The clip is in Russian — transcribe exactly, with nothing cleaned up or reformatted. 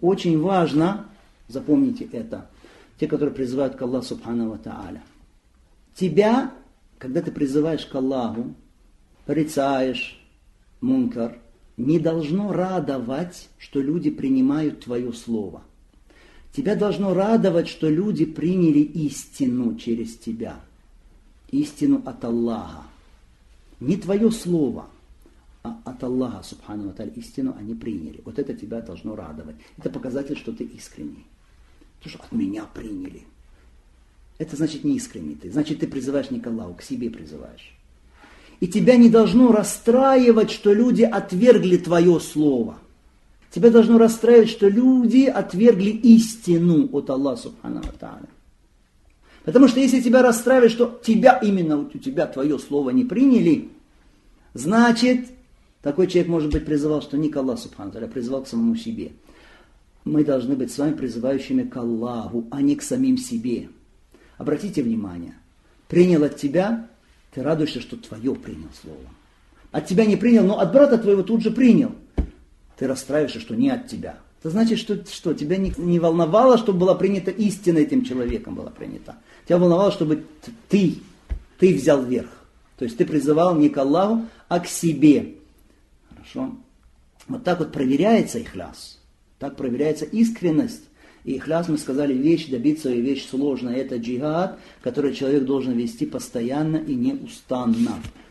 очень важно, запомните это, те, которые призывают к Аллаху Субхану ва Тааля. Тебя, когда ты призываешь к Аллаху, порицаешь мункар, не должно радовать, что люди принимают твое слово. Тебя должно радовать, что люди приняли истину через тебя. Истину от Аллаха. Не твое слово, а от Аллаха, субхану ва тааля, истину они приняли. Вот это тебя должно радовать. Это показатель, что ты искренний. Потому что от меня приняли. Это значит не искренний ты. Значит, ты призываешь не к Аллаху, к себе призываешь. И тебя не должно расстраивать, что люди отвергли твое слово. Тебя должно расстраивать, что люди отвергли истину от Аллаха, субхану ва тааля. Потому что если тебя расстраивает, что тебя именно у тебя твое слово не приняли, значит, такой человек, может быть, призывал, что не к Аллаху, субхану ва тааля, а призывал к самому себе. Мы должны быть с вами призывающими к Аллаху, а не к самим себе. Обратите внимание, принял от тебя, ты радуешься, что твое принял слово. От тебя не принял, но от брата твоего тут же принял. Ты расстраиваешься, что не от тебя. Это значит, что, что тебя не, не волновало, чтобы была принята истина этим человеком, была принята. Тебя волновало, чтобы ты, ты взял верх. То есть ты призывал не к Аллаху, а к себе. Хорошо? Вот так вот проверяется ихляс. Так проверяется искренность. И ихляс, мы сказали, вещь, добиться ее вещь сложная. Это джихад, который человек должен вести постоянно и неустанно.